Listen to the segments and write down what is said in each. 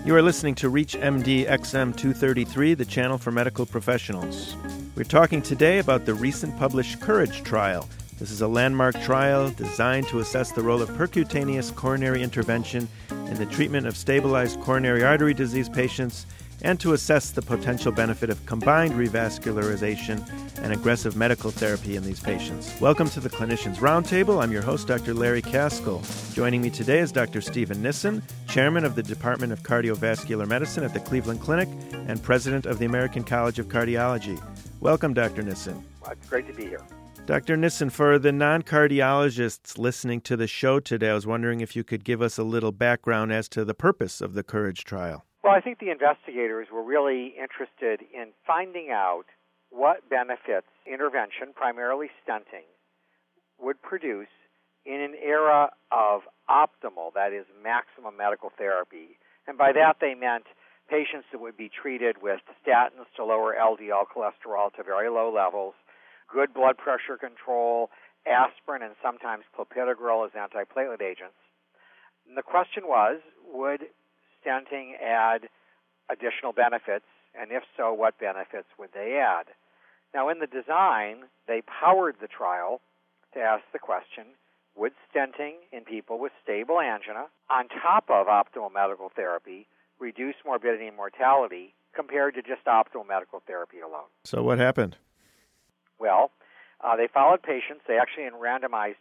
You are listening to ReachMD XM 233, the channel for medical professionals. We're talking today about the recent published COURAGE trial. This is a landmark trial designed to assess the role of percutaneous coronary intervention in the treatment of stabilized coronary artery disease patients and to assess the potential benefit of combined revascularization and aggressive medical therapy in these patients. Welcome to the Clinicians Roundtable. I'm your host, Dr. Larry Kaskel. Joining me today is Dr. Stephen Nissen, Chairman of the Department of Cardiovascular Medicine at the Cleveland Clinic and President of the American College of Cardiology. Welcome, Dr. Nissen. Well, it's great to be here. Dr. Nissen, for the non-cardiologists listening to the show today, I was wondering if you could give us a little background as to the purpose of the COURAGE trial. Well, I think the investigators were really interested in finding out what benefits intervention, primarily stenting, would produce in an era of optimal, that is, maximum medical therapy. And by that they meant patients that would be treated with statins to lower LDL cholesterol to very low levels, good blood pressure control, aspirin, and sometimes clopidogrel as antiplatelet agents. And the question was, would stenting add additional benefits, and if so, what benefits would they add? Now, in the design, they powered the trial to ask the question, would stenting in people with stable angina, on top of optimal medical therapy, reduce morbidity and mortality compared to just optimal medical therapy alone? So what happened? Well, they followed patients. They actually randomized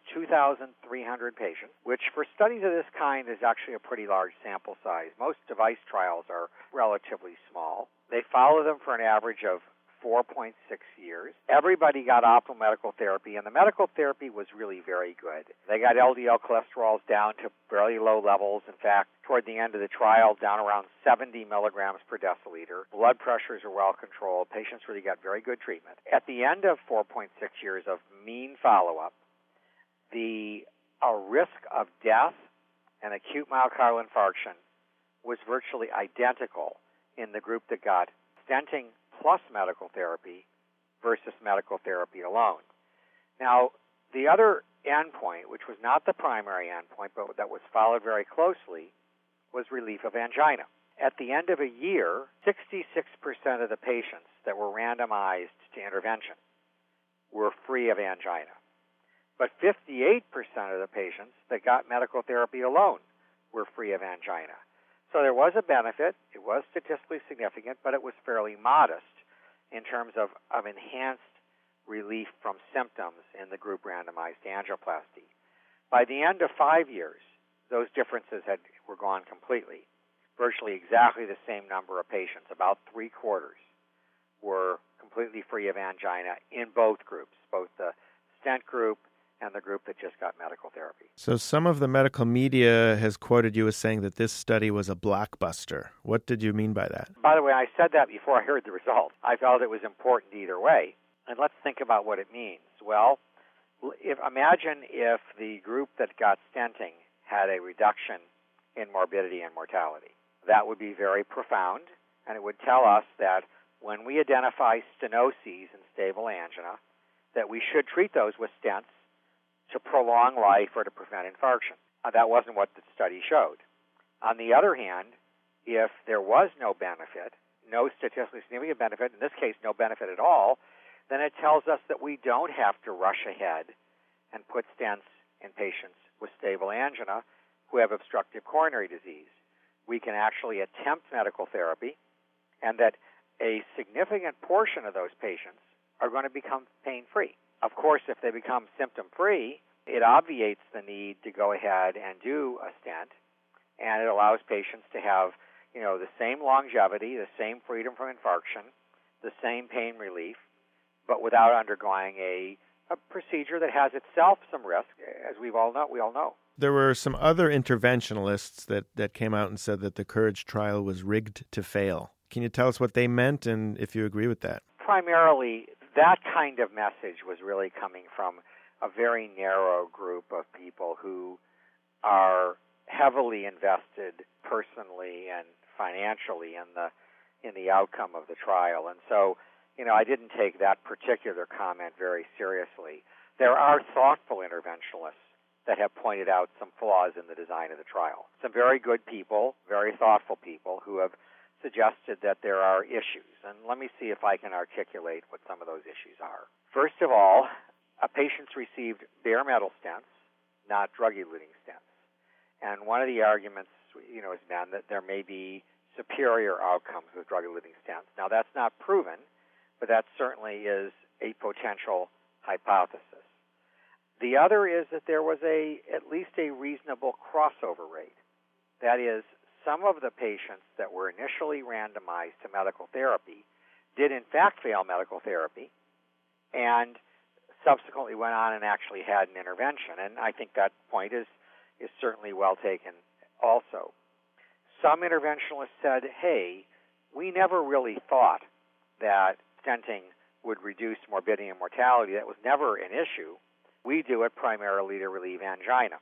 2,300 patients, which for studies of this kind is actually a pretty large sample size. Most device trials are relatively small. They followed them for an average of 4.6 years. Everybody got optimal medical therapy, and the medical therapy was really very good. They got LDL cholesterols down to fairly low levels. In fact, toward the end of the trial, down around 70 milligrams per deciliter. Blood pressures are well controlled. Patients really got very good treatment. At the end of 4.6 years of mean follow-up, the risk of death and acute myocardial infarction was virtually identical in the group that got stenting plus medical therapy versus medical therapy alone. Now, the other endpoint, which was not the primary endpoint, but that was followed very closely, was relief of angina. At the end of a year, 66% of the patients that were randomized to intervention were free of angina. But 58% of the patients that got medical therapy alone were free of angina. So there was a benefit. It was statistically significant, but it was fairly modest in terms of enhanced relief from symptoms in the group randomized angioplasty. By the end of 5 years, those differences were gone completely. Virtually exactly the same number of patients, about three-quarters, were completely free of angina in both groups, both the stent group and the group that just got medical therapy. So some of the medical media has quoted you as saying that this study was a blockbuster. What did you mean by that? By the way, I said that before I heard the results. I felt it was important either way. And let's think about what it means. Well, imagine if the group that got stenting had a reduction in morbidity and mortality. That would be very profound, and it would tell us that when we identify stenoses and stable angina, that we should treat those with stents to prolong life or to prevent infarction. That wasn't what the study showed. On the other hand, if there was no benefit, no statistically significant benefit, in this case no benefit at all, then it tells us that we don't have to rush ahead and put stents in patients with stable angina who have obstructive coronary disease. We can actually attempt medical therapy, and that a significant portion of those patients are going to become pain-free. Of course, if they become symptom-free, it obviates the need to go ahead and do a stent, and it allows patients to have, the same longevity, the same freedom from infarction, the same pain relief, but without undergoing a procedure that has itself some risk, as we all know. There were some other interventionalists that came out and said that the COURAGE trial was rigged to fail. Can you tell us what they meant and if you agree with that? Primarily, that kind of message was really coming from a very narrow group of people who are heavily invested personally and financially in the outcome of the trial. And so, I didn't take that particular comment very seriously. There are thoughtful interventionalists that have pointed out some flaws in the design of the trial. Some very good people, very thoughtful people who have suggested that there are issues. And let me see if I can articulate what some of those issues are. First of all, patients received bare metal stents, not drug-eluting stents. And one of the arguments, has been that there may be superior outcomes with drug-eluting stents. Now, that's not proven, but that certainly is a potential hypothesis. The other is that there was at least a reasonable crossover rate. That is, some of the patients that were initially randomized to medical therapy did in fact fail medical therapy and subsequently went on and actually had an intervention. And I think that point is certainly well taken also. Some interventionalists said, hey, we never really thought that stenting would reduce morbidity and mortality. That was never an issue. We do it primarily to relieve angina.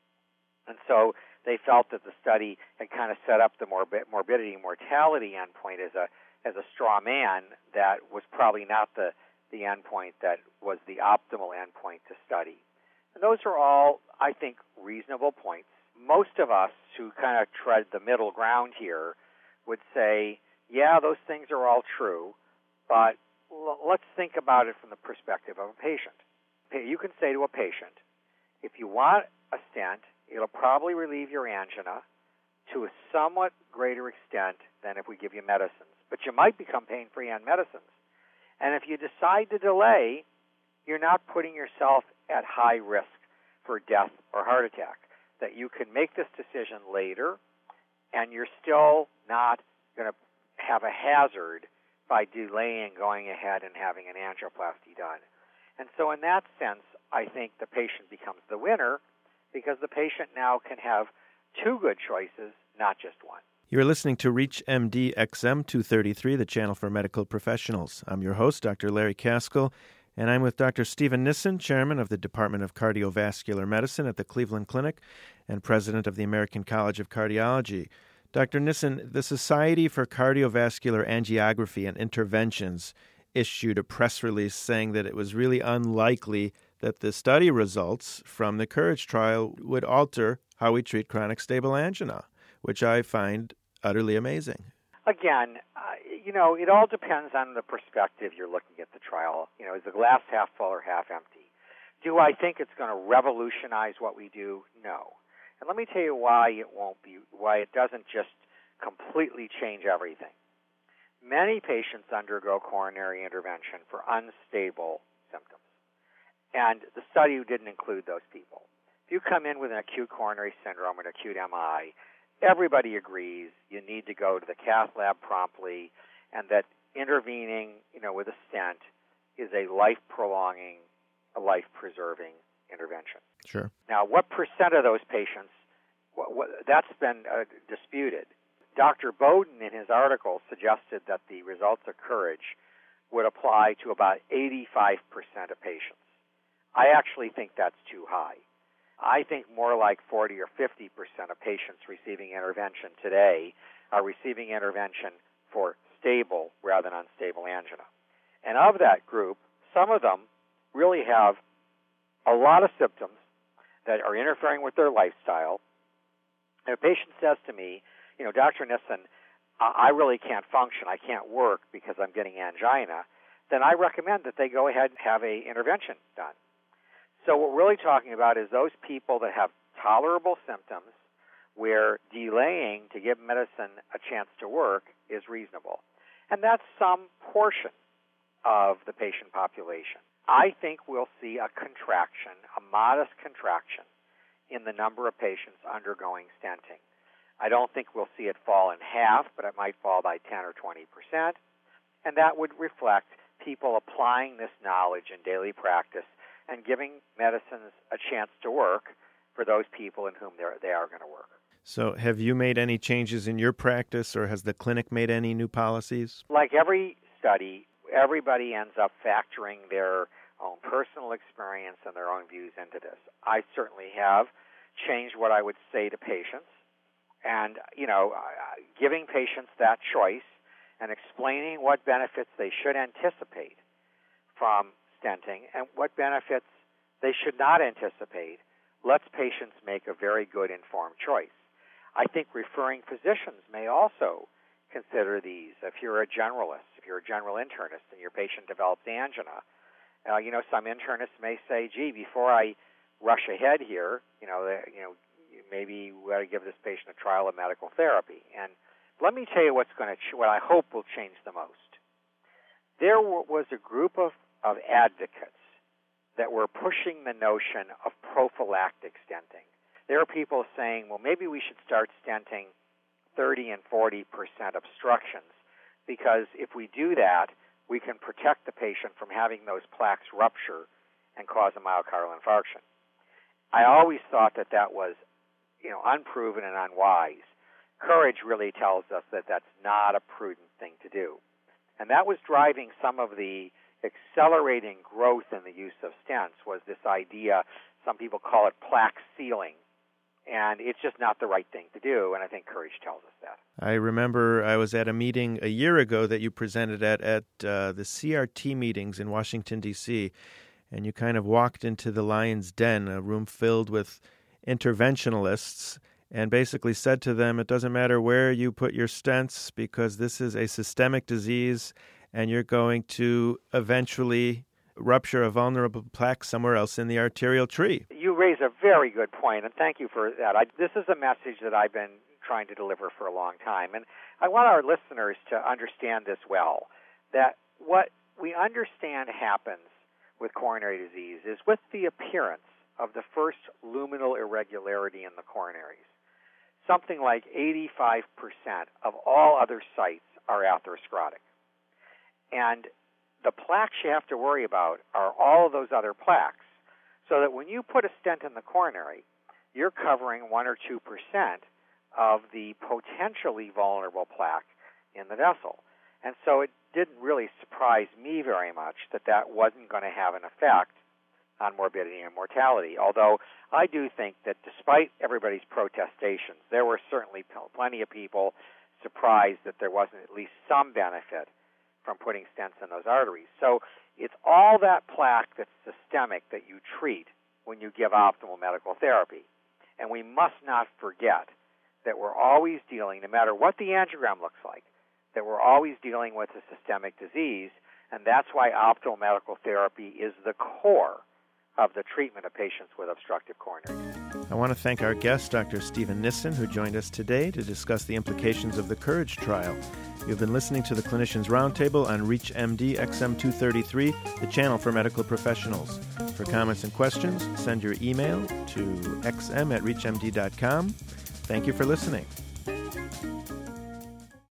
And so they felt that the study had kind of set up the morbidity and mortality endpoint as a straw man that was probably not the endpoint that was the optimal endpoint to study. And those are all, I think, reasonable points. Most of us who kind of tread the middle ground here would say, yeah, those things are all true, but let's think about it from the perspective of a patient. You can say to a patient, if you want a stent, it'll probably relieve your angina to a somewhat greater extent than if we give you medicines. But you might become pain-free on medicines. And if you decide to delay, you're not putting yourself at high risk for death or heart attack. That you can make this decision later, and you're still not going to have a hazard by delaying going ahead and having an angioplasty done. And so in that sense, I think the patient becomes the winner because the patient now can have two good choices, not just one. You're listening to ReachMD XM 233, the channel for medical professionals. I'm your host, Dr. Larry Kaskel, and I'm with Dr. Steven Nissen, chairman of the Department of Cardiovascular Medicine at the Cleveland Clinic and president of the American College of Cardiology. Dr. Nissen, the Society for Cardiovascular Angiography and Interventions issued a press release saying that it was really unlikely that the study results from the COURAGE trial would alter how we treat chronic stable angina, which I find utterly amazing. Again, it all depends on the perspective you're looking at the trial. Is the glass half full or half empty? Do I think it's going to revolutionize what we do? No. And let me tell you why it doesn't just completely change everything. Many patients undergo coronary intervention for unstable symptoms, and the study didn't include those people. If you come in with an acute coronary syndrome or an acute MI, everybody agrees you need to go to the cath lab promptly, and that intervening, with a stent is a life-prolonging, a life-preserving intervention. Sure. Now, what percent of those patients, that's been disputed. Dr. Bowden, in his article, suggested that the results of COURAGE would apply to about 85% of patients. I actually think that's too high. I think more like 40 or 50% of patients receiving intervention today are receiving intervention for stable rather than unstable angina. And of that group, some of them really have a lot of symptoms that are interfering with their lifestyle. And a patient says to me, Dr. Nissen, I really can't function. I can't work because I'm getting angina. Then I recommend that they go ahead and have an intervention done. So what we're really talking about is those people that have tolerable symptoms where delaying to give medicine a chance to work is reasonable. And that's some portion of the patient population. I think we'll see a contraction, a modest contraction, in the number of patients undergoing stenting. I don't think we'll see it fall in half, but it might fall by 10 or 20%. And that would reflect people applying this knowledge in daily practice and giving medicines a chance to work for those people in whom they are going to work. So have you made any changes in your practice, or has the clinic made any new policies? Like every study, everybody ends up factoring their own personal experience and their own views into this. I certainly have changed what I would say to patients, and, giving patients that choice and explaining what benefits they should anticipate from stenting and what benefits they should not anticipate lets patients make a very good informed choice. I think referring physicians may also consider these. If you're a generalist, if you're a general internist and your patient develops angina, some internists may say, gee, before I rush ahead here, maybe we ought to give this patient a trial of medical therapy. And let me tell you what I hope will change the most. There was a group of advocates that were pushing the notion of prophylactic stenting. There are people saying, well, maybe we should start stenting 30 and 40% obstructions, because if we do that, we can protect the patient from having those plaques rupture and cause a myocardial infarction. I always thought that was, unproven and unwise. Courage really tells us that that's not a prudent thing to do. And that was driving some of the accelerating growth in the use of stents, was this idea, some people call it plaque sealing, and it's just not the right thing to do, and I think Courage tells us that. I remember I was at a meeting a year ago that you presented at the CRT meetings in Washington, D.C., and you kind of walked into the lion's den, a room filled with interventionalists, and basically said to them, it doesn't matter where you put your stents because this is a systemic disease and you're going to eventually rupture a vulnerable plaque somewhere else in the arterial tree. You raise a very good point, and thank you for that. This is a message that I've been trying to deliver for a long time, and I want our listeners to understand this well, that what we understand happens with coronary disease is with the appearance of the first luminal irregularity in the coronaries, something like 85% of all other sites are atherosclerotic. And the plaques you have to worry about are all of those other plaques, so that when you put a stent in the coronary, you're covering 1 or 2% of the potentially vulnerable plaque in the vessel. And so it didn't really surprise me very much that wasn't going to have an effect on morbidity and mortality, although I do think that despite everybody's protestations, there were certainly plenty of people surprised that there wasn't at least some benefit from putting stents in those arteries. So it's all that plaque that's systemic that you treat when you give optimal medical therapy. And we must not forget that we're always dealing, no matter what the angiogram looks like, that we're always dealing with a systemic disease, and that's why optimal medical therapy is the core of the treatment of patients with obstructive coronary disease. I want to thank our guest, Dr. Steven Nissen, who joined us today to discuss the implications of the Courage trial. You've been listening to the Clinicians Roundtable on ReachMD XM233, the channel for medical professionals. For comments and questions, send your email to xm@reachmd.com. Thank you for listening.